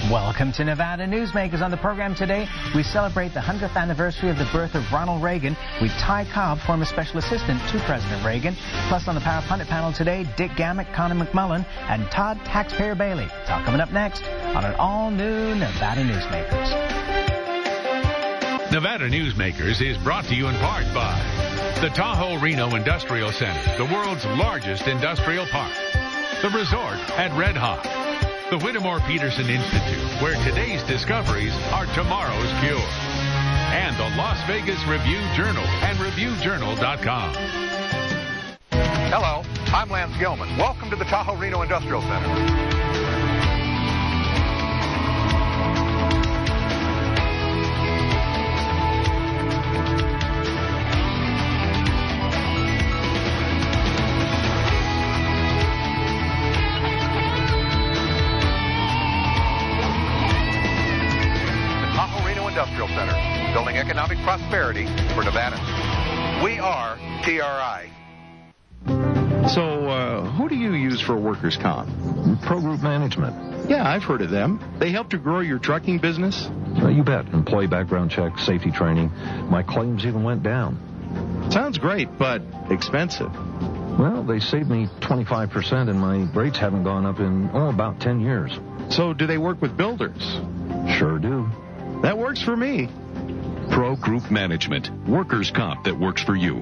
Welcome to Nevada Newsmakers. On the program today, we celebrate the 100th anniversary of the birth of Ronald Reagan with Ty Cobb, former special assistant to President Reagan. Plus on the Power Pundit panel today, Dick Gammett, Connor McMullen, and Todd Taxpayer Bailey. It's all coming up next on an all-new Nevada Newsmakers. Nevada Newsmakers is brought to you in part by the Tahoe Reno Industrial Center, the world's largest industrial park. The resort at Red Hawk. The Whittemore Peterson Institute, where today's discoveries are tomorrow's cure. And the Las Vegas Review-Journal and ReviewJournal.com. Hello, I'm Lance Gilman. Welcome to the Tahoe Reno Industrial Center. Industrial Center, building economic prosperity for Nevadans. We are TRI. So, who do you use for workers' comp? Pro Group Management. Yeah, I've heard of them. They help to grow your trucking business? You bet. Employee background check, safety training. My claims even went down. Sounds great, but expensive. Well, they saved me 25% and my rates haven't gone up in, about 10 years. So, do they work with builders? Sure do. That works for me. Pro Group Management. Workers' comp that works for you.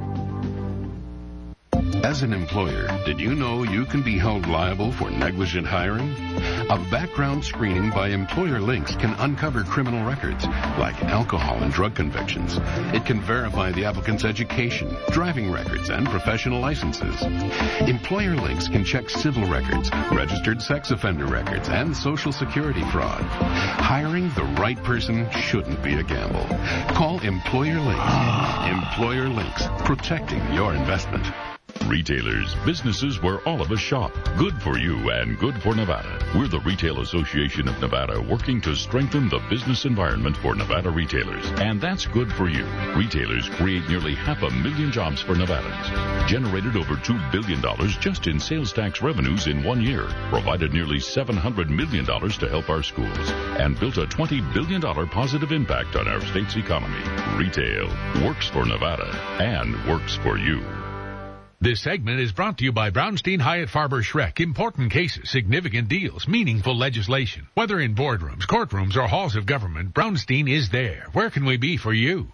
As an employer, did you know you can be held liable for negligent hiring? A background screening by Employer Links can uncover criminal records, like alcohol and drug convictions. It can verify the applicant's education, driving records, and professional licenses. Employer Links can check civil records, registered sex offender records, and Social Security fraud. Hiring the right person shouldn't be a gamble. Call Employer Links. Employer Links, protecting your investment. Retailers, businesses where all of us shop. Good for you and good for Nevada. We're the Retail Association of Nevada, working to strengthen the business environment for Nevada retailers. And that's good for you. Retailers create nearly 500,000 jobs for Nevadans, generated over $2 billion just in sales tax revenues in 1 year, provided nearly $700 million to help our schools, and built a $20 billion positive impact on our state's economy. Retail works for Nevada and works for you. This segment is brought to you by Brownstein Hyatt Farber Schreck. Important cases, significant deals, meaningful legislation. Whether in boardrooms, courtrooms, or halls of government, Brownstein is there. Where can we be for you?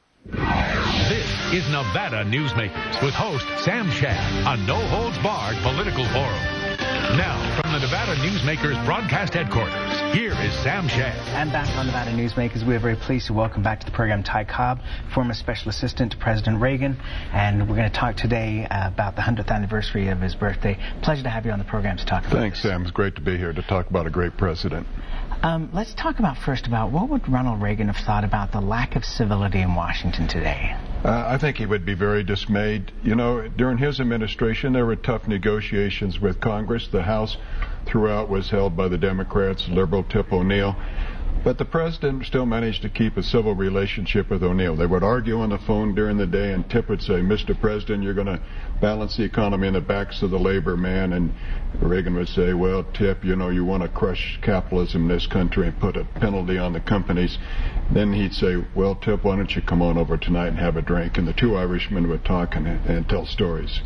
This is Nevada Newsmakers with host Sam Shad, a no-holds-barred political forum. Now, from the Nevada Newsmakers broadcast headquarters, here is Sam Shad. And back on Nevada Newsmakers, we are very pleased to welcome back to the program Ty Cobb, former special assistant to President Reagan. And we're going to talk today about the 100th anniversary of his birthday. Pleasure to have you on the program to talk about Thanks, Sam. It's great to be here to talk about a great president. Let's talk first about what would Ronald Reagan have thought about the lack of civility in Washington today? I think he would be very dismayed. You know, during his administration, there were tough negotiations with Congress. The House throughout was held by the Democrats, liberal Tip O'Neill. But the president still managed to keep a civil relationship with O'Neill. They would argue on the phone during the day, and Tip would say, Mr. President, you're going to balance the economy in the backs of the labor man. And Reagan would say, well, Tip, you know, you want to crush capitalism in this country and put a penalty on the companies. Then he'd say, well, Tip, why don't you come on over tonight and have a drink? And the two Irishmen would talk and tell stories.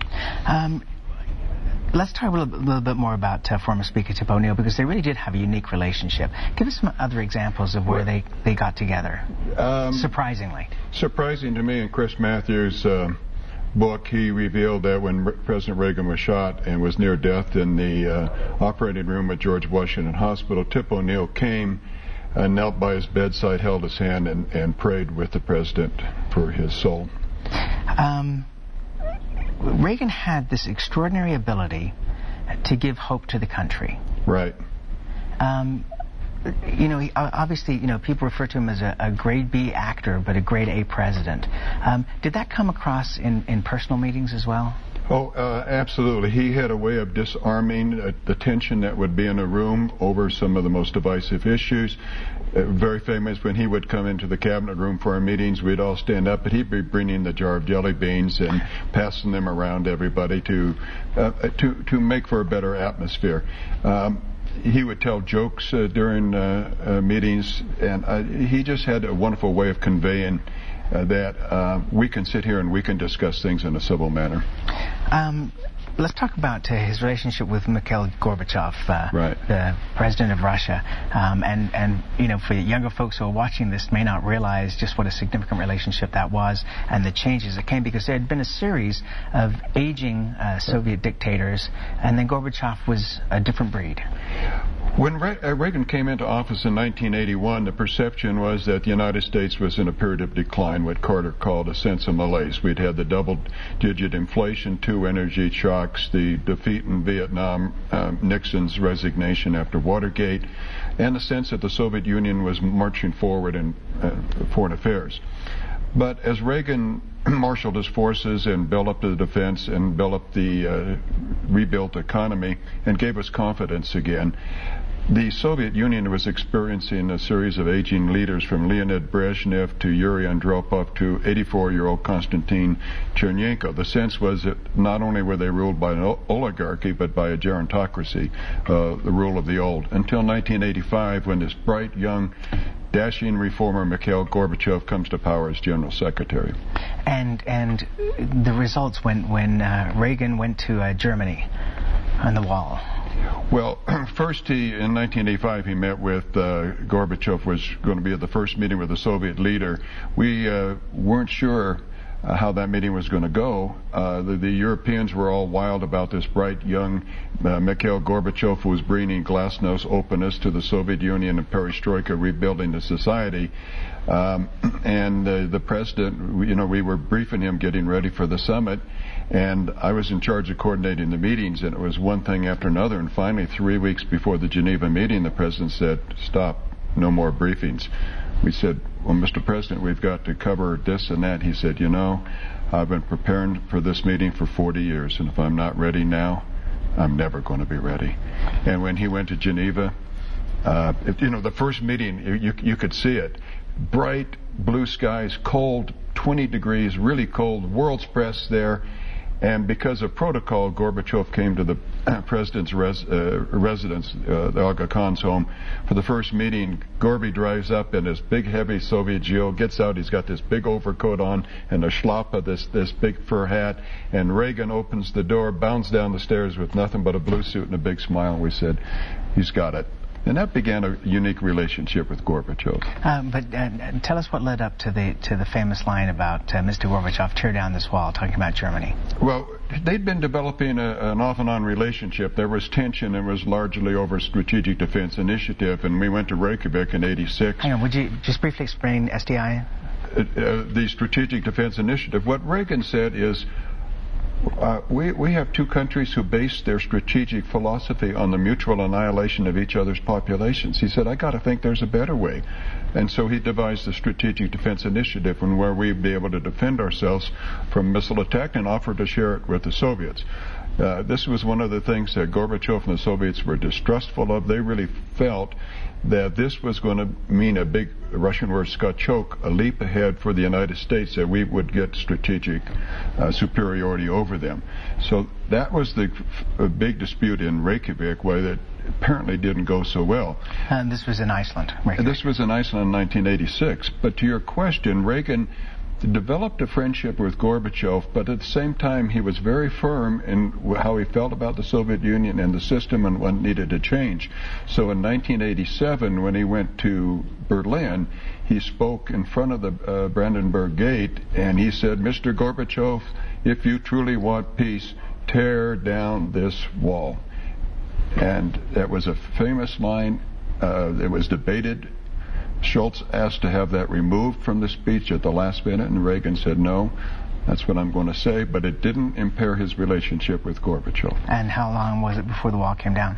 Let's talk a little bit more about former Speaker Tip O'Neill, because they really did have a unique relationship. Give us some other examples of where they got together, surprisingly. Surprising to me, in Chris Matthews' book, he revealed that when President Reagan was shot and was near death in the operating room at George Washington Hospital, Tip O'Neill came and knelt by his bedside, held his hand, and prayed with the president for his soul. Reagan had this extraordinary ability to give hope to the country. Right. Obviously, people refer to him as a grade B actor, but a grade A president. Did that come across in personal meetings as well? Oh, absolutely. He had a way of disarming the tension that would be in a room over some of the most divisive issues. Very famous, when he would come into the cabinet room for our meetings, we'd all stand up, and he'd be bringing the jar of jelly beans and passing them around everybody to make for a better atmosphere. he would tell jokes during meetings, and he just had a wonderful way of conveying that we can sit here and we can discuss things in a civil manner. Let's talk about his relationship with Mikhail Gorbachev, the president of Russia. And you know, for younger folks who are watching this may not realize just what a significant relationship that was and the changes that came, because there had been a series of aging Soviet dictators, and then Gorbachev was a different breed. When Reagan came into office in 1981, the perception was that the United States was in a period of decline, what Carter called a sense of malaise. We'd had the double-digit inflation, 2 energy shocks, the defeat in Vietnam, Nixon's resignation after Watergate, and the sense that the Soviet Union was marching forward in foreign affairs. But as Reagan marshaled his forces and built up the defense and built up the rebuilt economy and gave us confidence again, the Soviet Union was experiencing a series of aging leaders, from Leonid Brezhnev to Yuri Andropov to 84-year-old Konstantin Chernenko. The sense was that not only were they ruled by an oligarchy, but by a gerontocracy, the rule of the old, until 1985, when this bright, young, dashing reformer Mikhail Gorbachev comes to power as General Secretary. And the results when Reagan went to Germany on the wall. Well, first in 1985 he met with Gorbachev, was going to be at the first meeting with the Soviet leader. We weren't sure how that meeting was going to go. The Europeans were all wild about this bright young Mikhail Gorbachev, who was bringing glasnost openness to the Soviet Union and perestroika, rebuilding the society. And the president, you know, we were briefing him, getting ready for the summit, and I was in charge of coordinating the meetings, and it was one thing after another. And finally, 3 weeks before the Geneva meeting, the president said, "Stop, no more briefings." We said, "Well, Mr. President, we've got to cover this and that." He said, "You know, I've been preparing for this meeting for 40 years, and if I'm not ready now, I'm never going to be ready." And when he went to Geneva, you know, the first meeting, you could see it. Bright blue skies, cold, 20 degrees, really cold, world's press there. And because of protocol, Gorbachev came to the president's residence, the Aga Khan's home, for the first meeting. Gorby drives up in his big, heavy Soviet Geo, gets out, he's got this big overcoat on and a schlappa, this big fur hat, and Reagan opens the door, bounds down the stairs with nothing but a blue suit and a big smile, and we said, "He's got it." And that began a unique relationship with Gorbachev. But tell us what led up to the famous line about Mr. Gorbachev, tear down this wall, talking about Germany. Well, they'd been developing an off-and-on relationship. There was tension, and it was largely over Strategic Defense Initiative, and we went to Reykjavik in '86. Hang on, would you just briefly explain SDI? The Strategic Defense Initiative. What Reagan said is, we have two countries who base their strategic philosophy on the mutual annihilation of each other's populations. He said, I got to think there's a better way. And so he devised the Strategic Defense Initiative, and where we'd be able to defend ourselves from missile attack, and offered to share it with the Soviets. This was one of the things that Gorbachev and the Soviets were distrustful of. They really felt that this was going to mean a big, Russian word skachok, a leap ahead for the United States, that we would get strategic superiority over them. So that was the big dispute in Reykjavik, where that apparently didn't go so well. And this was in Iceland, Reykjavik. This was in Iceland in 1986. But to your question, Reagan developed a friendship with Gorbachev, but at the same time he was very firm in how he felt about the Soviet Union and the system and what needed to change. So in 1987, when he went to Berlin, he spoke in front of the Brandenburg Gate, and he said, Mr. Gorbachev, if you truly want peace, tear down this wall. And that was a famous line. It was debated. Schultz asked to have that removed from the speech at the last minute, and Reagan said, no, that's what I'm going to say, but it didn't impair his relationship with Gorbachev. And how long was it before the wall came down?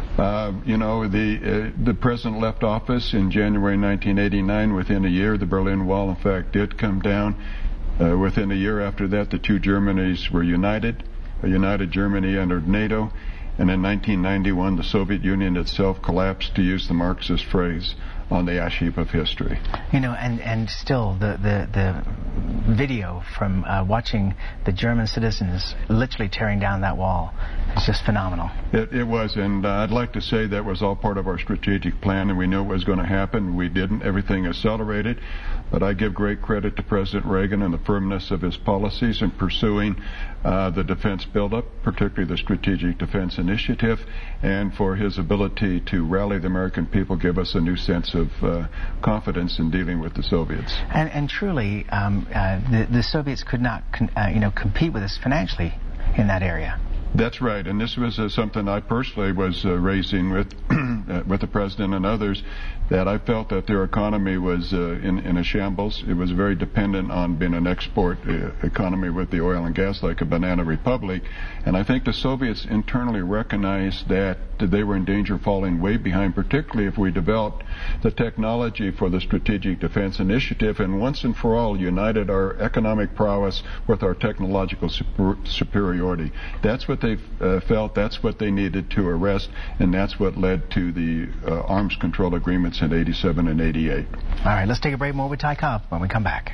The president left office in January 1989. Within a year, the Berlin Wall, in fact, did come down. Within a year after that, the two Germanys were united. A united Germany entered NATO. And in 1991, the Soviet Union itself collapsed, to use the Marxist phrase, on the ash heap of history. You know, and still the video from watching the German citizens literally tearing down that wall. It's just phenomenal. It was, and I'd like to say that was all part of our strategic plan, and we knew it was going to happen. We didn't. Everything accelerated, but I give great credit to President Reagan and the firmness of his policies in pursuing the defense buildup, particularly the Strategic Defense Initiative, and for his ability to rally the American people, give us a new sense of confidence in dealing with the Soviets. And truly, the Soviets could not, compete with us financially in that area. That's right, and this was something I personally was raising with the president and others, that I felt that their economy was in a shambles. It was very dependent on being an export economy with the oil and gas, like a banana republic. And I think the Soviets internally recognized that they were in danger of falling way behind, particularly if we developed the technology for the Strategic Defense Initiative and once and for all united our economic prowess with our technological superiority. That's what they felt, that's what they needed to arrest, and that's what led to the arms control agreements in 87 and 88. All right, let's take a break. More with Ty Cobb when we come back.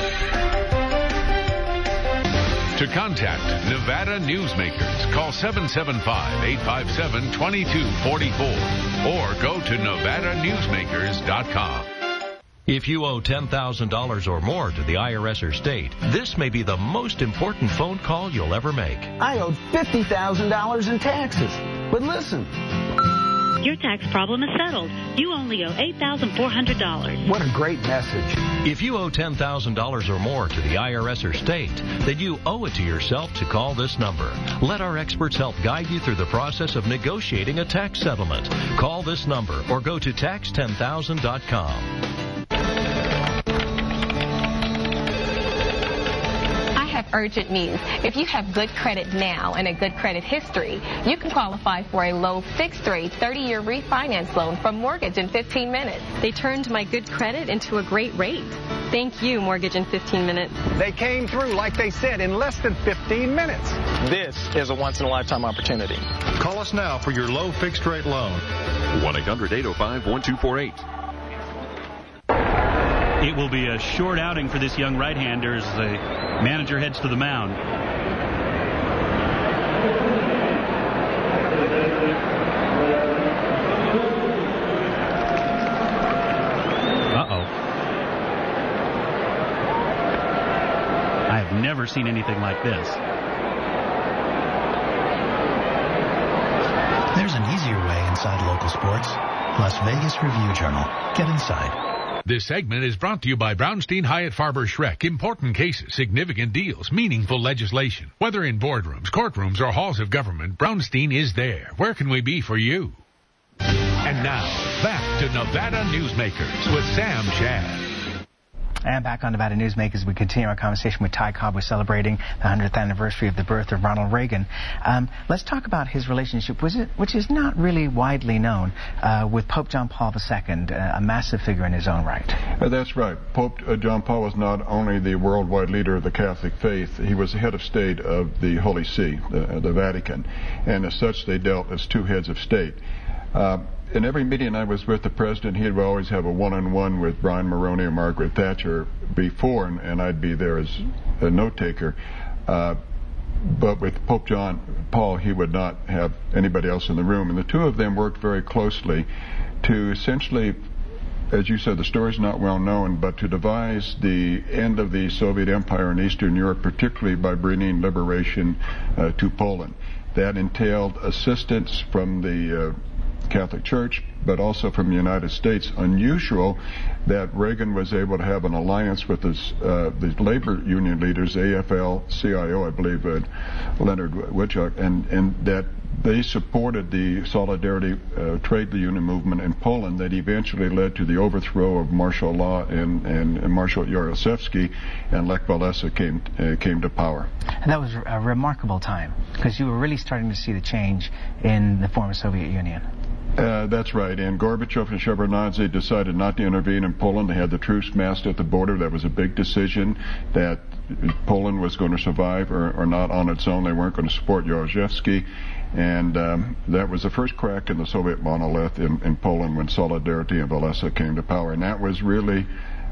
To contact Nevada Newsmakers, call 775-857-2244 or go to NevadaNewsmakers.com. If you owe $10,000 or more to the IRS or state, this may be the most important phone call you'll ever make. I owed $50,000 in taxes. But listen. Your tax problem is settled. You only owe $8,400. What a great message. If you owe $10,000 or more to the IRS or state, then you owe it to yourself to call this number. Let our experts help guide you through the process of negotiating a tax settlement. Call this number or go to tax10000.com. Urgent news. If you have good credit now and a good credit history, you can qualify for a low fixed rate 30-year refinance loan from Mortgage in 15 minutes. They turned my good credit into a great rate. Thank you, Mortgage in 15 minutes. They came through, like they said, in less than 15 minutes. This is a once-in-a-lifetime opportunity. Call us now for your low fixed rate loan. 1-800-805-1248. It will be a short outing for this young right-hander as the manager heads to the mound. Uh-oh. I have never seen anything like this. There's an easier way inside local sports. Las Vegas Review-Journal. Get inside. This segment is brought to you by Brownstein Hyatt Farber Schreck. Important cases, significant deals, meaningful legislation. Whether in boardrooms, courtrooms, or halls of government, Brownstein is there. Where can we be for you? And now, back to Nevada Newsmakers with Sam Shad. And back on Nevada Newsmakers, we continue our conversation with Ty Cobb. We're celebrating the 100th anniversary of the birth of Ronald Reagan. Let's talk about his relationship, which is not really widely known, with Pope John Paul II, a massive figure in his own right. That's right. Pope John Paul was not only the worldwide leader of the Catholic faith, he was the head of state of the Holy See, the Vatican. And as such, they dealt as two heads of state. In every meeting I was with the president, he would always have a one-on-one with Brian Mulroney or Margaret Thatcher before, and I'd be there as a note-taker. But with Pope John Paul, he would not have anybody else in the room. And the two of them worked very closely to essentially, as you said, the story's not well known, but to devise the end of the Soviet Empire in Eastern Europe, particularly by bringing liberation to Poland. That entailed assistance from the Catholic Church, but also from the United States. Unusual that Reagan was able to have an alliance with the labor union leaders, AFL-CIO, I believe, Leonard Woodchuck, and that they supported the Solidarity trade union movement in Poland that eventually led to the overthrow of martial law and Marshal Jaruzelski, and Lech Walesa came to power. And that was a remarkable time, because you were really starting to see the change in the former Soviet Union. That's right. And Gorbachev and Shevardnadze decided not to intervene in Poland. They had the troops massed at the border. That was a big decision that Poland was going to survive or not on its own. They weren't going to support Jaruzelski. And that was the first crack in the Soviet monolith in Poland when Solidarity and Walesa came to power. And that was really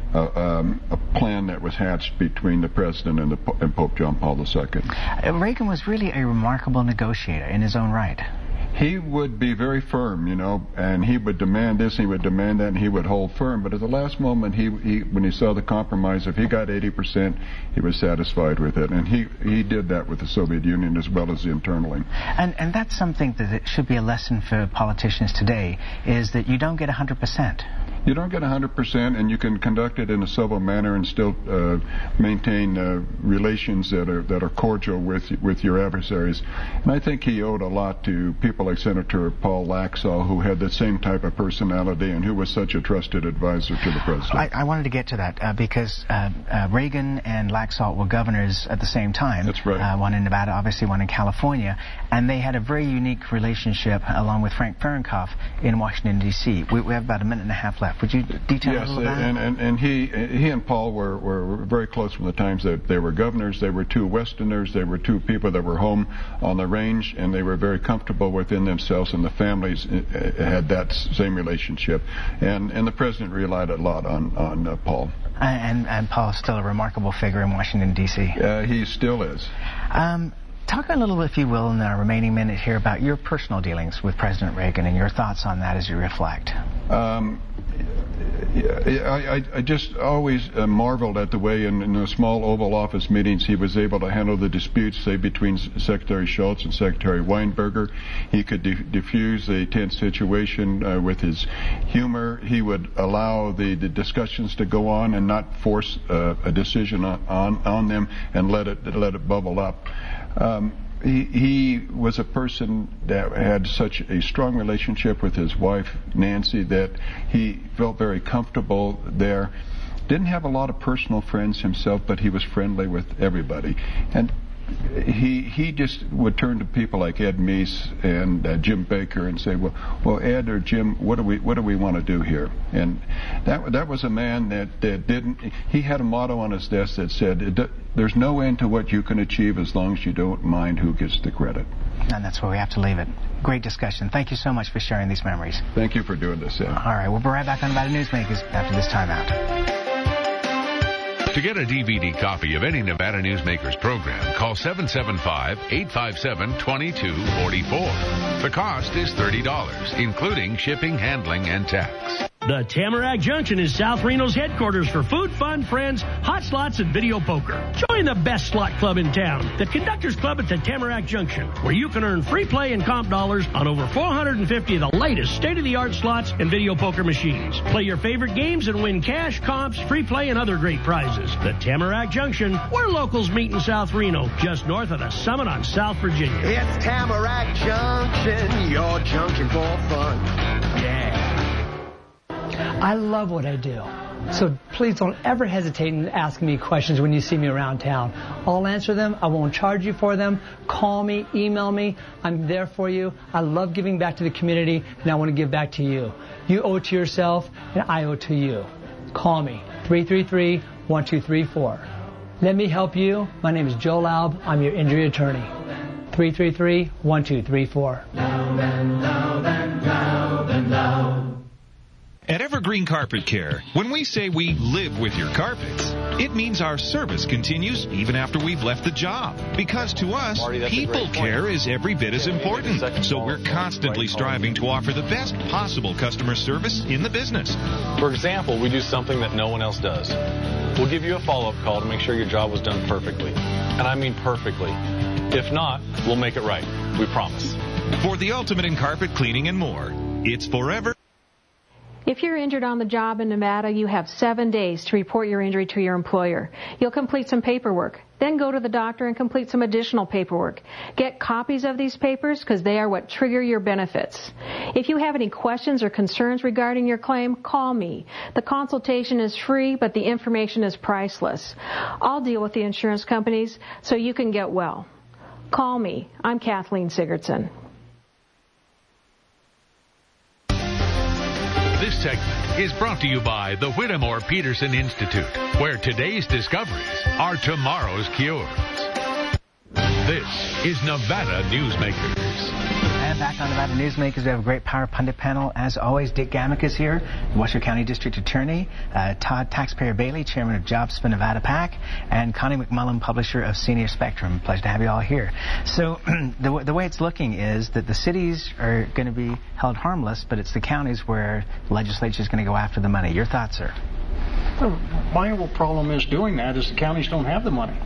a plan that was hatched between the president and Pope John Paul II. Reagan was really a remarkable negotiator in his own right. He would be very firm, and he would demand this, he would demand that, and he would hold firm. But at the last moment, when he saw the compromise, if he got 80%, he was satisfied with it. And he did that with the Soviet Union as well as internally. And that's something that it should be a lesson for politicians today, is that you don't get 100%. You don't get 100%, and you can conduct it in a civil manner and still maintain relations that are cordial with your adversaries. And I think he owed a lot to people like Senator Paul Laxalt, who had the same type of personality and who was such a trusted advisor to the president. I wanted to get to that because Reagan and Laxalt were governors at the same time. That's right. One in Nevada, obviously one in California, and they had a very unique relationship along with Frank Fahrenkopf in Washington, D.C. We have about a minute and a half left. Would you detail a little about it? Yes, and he and Paul were very close from the times that they were governors. They were two Westerners. They were two people that were home on the range, and they were very comfortable within themselves, and the families had that same relationship. And the president relied a lot on Paul. And Paul's still a remarkable figure in Washington, D.C. He still is. Talk a little, if you will, in our remaining minute here about your personal dealings with President Reagan and your thoughts on that as you reflect. I just always marveled at the way in the small Oval Office meetings he was able to handle the disputes, say, between Secretary Shultz and Secretary Weinberger. He could diffuse the tense situation with his humor. He would allow the discussions to go on and not force a decision on them and let it bubble up. He was a person that had such a strong relationship with his wife, Nancy, that he felt very comfortable there. Didn't have a lot of personal friends himself, but he was friendly with everybody. And he just would turn to people like Ed Meese and Jim Baker and say, well, Ed or Jim, what do we want to do here? And that was a man that didn't. He had a motto on his desk that said, "There's no end to what you can achieve as long as you don't mind who gets the credit." And that's where we have to leave it. Great discussion. Thank you so much for sharing these memories. Thank you for doing this, Ed. All right, we'll be right back on Nevada Newsmakers after this timeout. To get a DVD copy of any Nevada Newsmakers program, call 775-857-2244. The cost is $30, including shipping, handling, and tax. The Tamarack Junction is South Reno's headquarters for food, fun, friends, hot slots, and video poker. Join the best slot club in town, the Conductors Club at the Tamarack Junction, where you can earn free play and comp dollars on over 450 of the latest state-of-the-art slots and video poker machines. Play your favorite games and win cash, comps, free play, and other great prizes. The Tamarack Junction, where locals meet in South Reno, just north of the Summit on South Virginia. It's Tamarack Junction, your junction for fun. Yeah. I love what I do. So please don't ever hesitate in asking me questions when you see me around town. I'll answer them. I won't charge you for them. Call me, email me. I'm there for you. I love giving back to the community, and I want to give back to you. You owe it to yourself, and I owe it to you. Call me, 333-1234. Let me help you. My name is Joe Laub. I'm your injury attorney. 333-1234. At Evergreen Carpet Care, when we say we live with your carpets, it means our service continues even after we've left the job. Because to us, people care is every bit as important. So we're constantly striving to offer the best possible customer service in the business. For example, we do something that no one else does. We'll give you a follow-up call to make sure your job was done perfectly. And I mean perfectly. If not, we'll make it right. We promise. For the ultimate in carpet cleaning and more, it's Forever. If you're injured on the job in Nevada, you have 7 days to report your injury to your employer. You'll complete some paperwork, then go to the doctor and complete some additional paperwork. Get copies of these papers because they are what trigger your benefits. If you have any questions or concerns regarding your claim, call me. The consultation is free, but the information is priceless. I'll deal with the insurance companies so you can get well. Call me. I'm Kathleen Sigurdsson. This segment is brought to you by the Whittemore Peterson Institute, where today's discoveries are tomorrow's cures. This is Nevada Newsmakers. And right back on Nevada Newsmakers. We have a great Power Pundit panel. As always, Dick Gamick is here, Washoe County District Attorney, Todd Taxpayer Bailey, Chairman of Jobs for Nevada PAC, and Connie McMullen, publisher of Senior Spectrum. Pleasure to have you all here. So the way it's looking is that the cities are going to be held harmless, but it's the counties where the legislature is going to go after the money. Your thoughts, sir? Well, my whole problem is doing that is the counties don't have the money.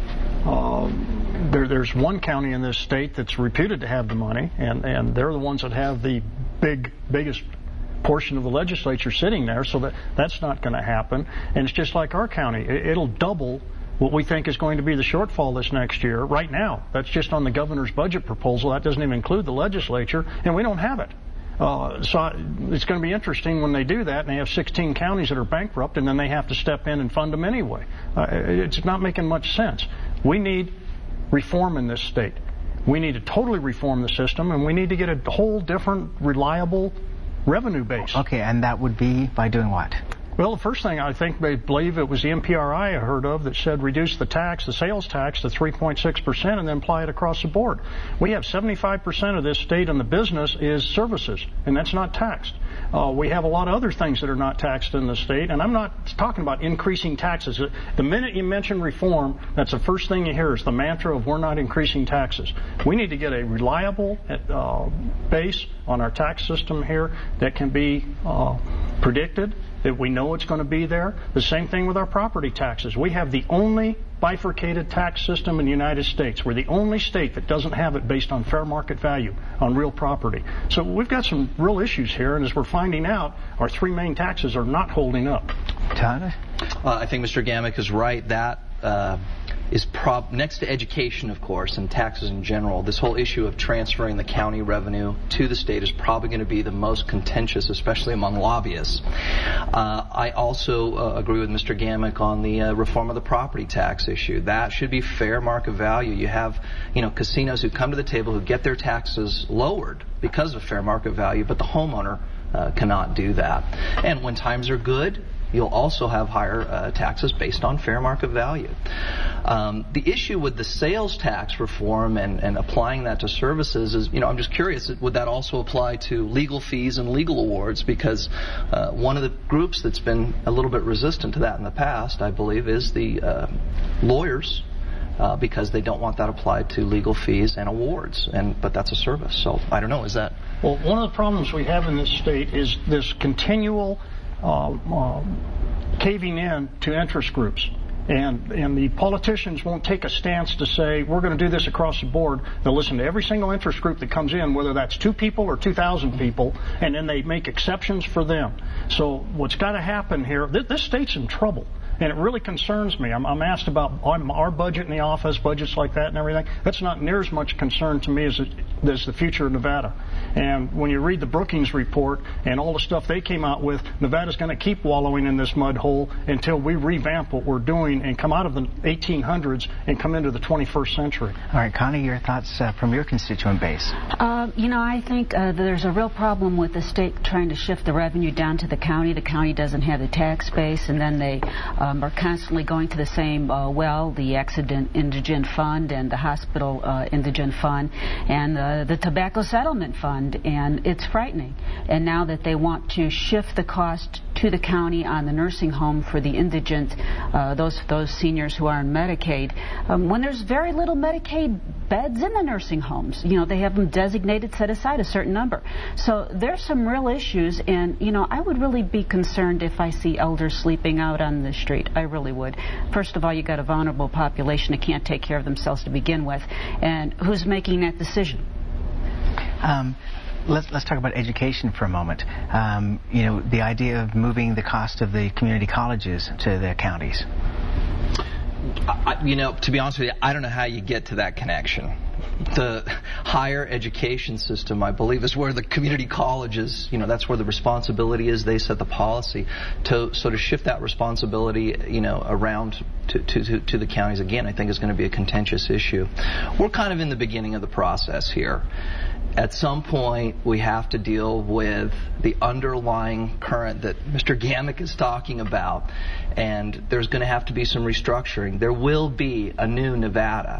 There's one county in this state that's reputed to have the money, and they're the ones that have the biggest portion of the legislature sitting there, so that's not going to happen. And it's just like our county. It'll double what we think is going to be the shortfall this next year. Right now, that's just on the governor's budget proposal. That doesn't even include the legislature, and we don't have it. So it's going to be interesting when they do that, and they have 16 counties that are bankrupt, and then they have to step in and fund them anyway. It's not making much sense. We need reform in this state. We need to totally reform the system, and we need to get a whole different, reliable revenue base. Okay, and that would be by doing what? Well, the first thing I believe it was the MPRI I heard of that said reduce the sales tax to 3.6% and then apply it across the board. We have 75% of this state in the business is services, and that's not taxed. We have a lot of other things that are not taxed in the state, and I'm not talking about increasing taxes. The minute you mention reform, that's the first thing you hear is the mantra of we're not increasing taxes. We need to get a reliable base on our tax system here that can be predicted, that we know it's going to be there. The same thing with our property taxes. We have the only bifurcated tax system in the United States. We're the only state that doesn't have it based on fair market value on real property. So we've got some real issues here, and as we're finding out, our three main taxes are not holding up. Todd? I think Mr. Gamick is right. That is next to education, of course, and taxes in general. This whole issue of transferring the county revenue to the state is probably going to be the most contentious, especially among lobbyists. I also agree with Mr. Gamick on the reform of the property tax issue. That should be fair market value. You have, casinos who come to the table who get their taxes lowered because of fair market value, but the homeowner cannot do that. And when times are good, you'll also have higher taxes based on fair market value. The issue with the sales tax reform and applying that to services is, I'm just curious, would that also apply to legal fees and legal awards? Because one of the groups that's been a little bit resistant to that in the past, I believe, is the lawyers. Because they don't want that applied to legal fees and awards, but that's a service. So I don't know. Is that? Well, one of the problems we have in this state is this continual caving in to interest groups. And the politicians won't take a stance to say, we're going to do this across the board. They'll listen to every single interest group that comes in, whether that's 2 people or 2,000 people, and then they make exceptions for them. So what's got to happen here, this state's in trouble. And it really concerns me. I'm asked about our budget in the office, budgets like that and everything. That's not near as much concern to me as the future of Nevada. And when you read the Brookings report and all the stuff they came out with, Nevada's going to keep wallowing in this mud hole until we revamp what we're doing and come out of the 1800s and come into the 21st century. All right, Connie, your thoughts from your constituent base? I think there's a real problem with the state trying to shift the revenue down to the county. The county doesn't have the tax base, and then they are constantly going to the same the accident indigent fund and the hospital indigent fund and the tobacco settlement fund, and it's frightening. And now that they want to shift the cost to the county on the nursing home for the indigent, those seniors who are on Medicaid, when there's very little Medicaid beds in the nursing homes, they have them designated, set aside a certain number. So there's some real issues, and I would really be concerned if I see elders sleeping out on the street. I really would. First of all, you got a vulnerable population that can't take care of themselves to begin with, and who's making that decision? Let's talk about education for a moment. The idea of moving the cost of the community colleges to the counties. To be honest with you, I don't know how you get to that connection. The higher education system, I believe, is where the community colleges, that's where the responsibility is. They set the policy to sort of shift that responsibility, around to the counties. Again, I think is going to be a contentious issue. We're kind of in the beginning of the process here. At some point, we have to deal with the underlying current that Mr. Gamick is talking about, and there's going to have to be some restructuring. There will be a new Nevada,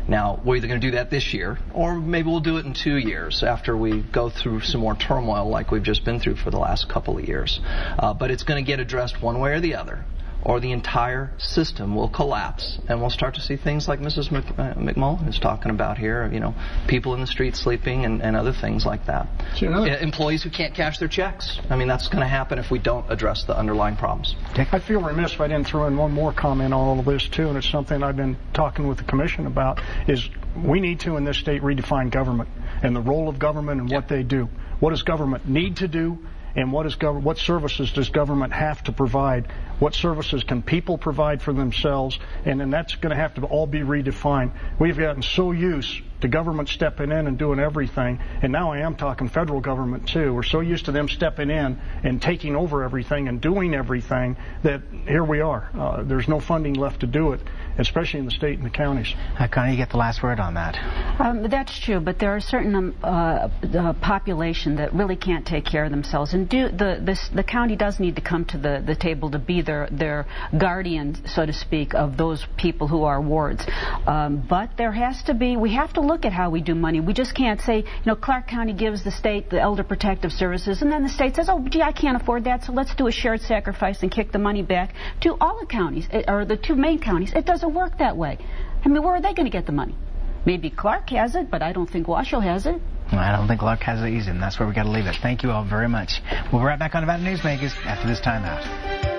Now, we're either going to do that this year, or maybe we'll do it in 2 years after we go through some more turmoil like we've just been through for the last couple of years. But it's going to get addressed one way or the other, or the entire system will collapse, and we'll start to see things like Mrs. McMullen is talking about here, people in the street sleeping and other things like that. Employees who can't cash their checks. I mean, that's going to happen if we don't address the underlying problems. I feel remiss if I didn't throw in one more comment on all of this, too, and it's something I've been talking with the Commission about, is we need to, in this state, redefine government and the role of government and what they do. What does government need to do? And what services does government have to provide? What services can people provide for themselves? And then that's going to have to all be redefined. We've gotten so used to government stepping in and doing everything, and now I am talking federal government too. We're so used to them stepping in and taking over everything and doing everything that here we are. There's no funding left to do it, especially in the state and the counties. Connie, you get the last word on that. That's true, but there are certain population that really can't take care of themselves, and the county does need to come to the table to be their guardian, so to speak, of those people who are wards. But there has to be, we have to look at how we do money. We just can't say, Clark County gives the state the Elder Protective Services, and then the state says, oh, gee, I can't afford that, so let's do a shared sacrifice and kick the money back to all the counties, or the 2 main counties. It doesn't work that way. I mean, where are they going to get the money? Maybe Clark has it, but I don't think Washoe has it. I don't think Clark has it either, and that's where we got to leave it. Thank you all very much. We'll be right back on Nevada Newsmakers after this time out.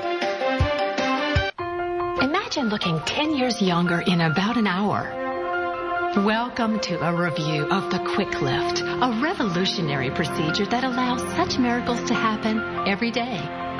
Imagine looking 10 years younger in about an hour. Welcome to a review of the Quick Lift, a revolutionary procedure that allows such miracles to happen every day.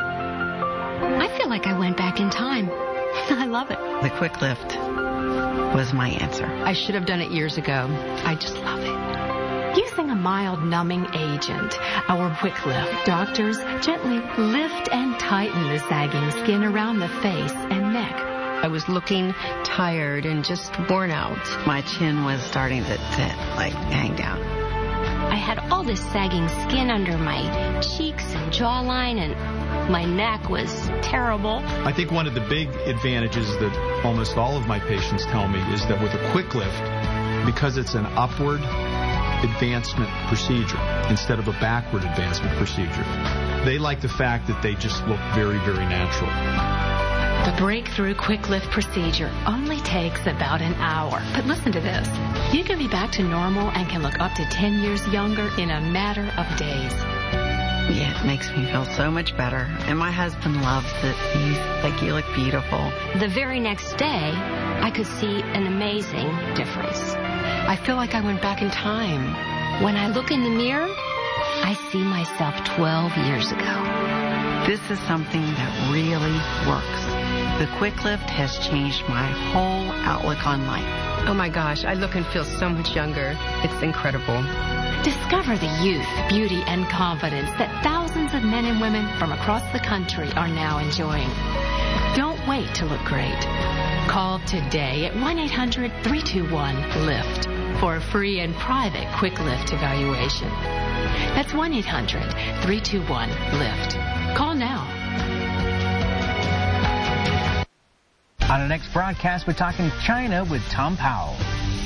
I feel like I went back in time. I love it. The Quick Lift was my answer. I should have done it years ago. I just love it. Using a mild numbing agent, our Quick Lift doctors gently lift and tighten the sagging skin around the face and neck. I was looking tired and just worn out. My chin was starting to hang down. I had all this sagging skin under my cheeks and jawline, and my neck was terrible. I think one of the big advantages that almost all of my patients tell me is that with a Quick Lift, because it's an upward advancement procedure instead of a backward advancement procedure, they like the fact that they just look very, very natural. The breakthrough Quick Lift procedure only takes about an hour. But listen to this. You can be back to normal and can look up to 10 years younger in a matter of days. Yeah, it makes me feel so much better. And my husband loves it. He's like, you look beautiful. The very next day, I could see an amazing difference. I feel like I went back in time. When I look in the mirror, I see myself 12 years ago. This is something that really works. The Quick Lift has changed my whole outlook on life. Oh my gosh, I look and feel so much younger. It's incredible. Discover the youth, beauty, and confidence that thousands of men and women from across the country are now enjoying. Don't wait to look great. Call today at 1-800-321-LIFT for a free and private Quick Lift evaluation. That's 1-800-321-LIFT. Call now. On our next broadcast, we're talking China with Tom Powell.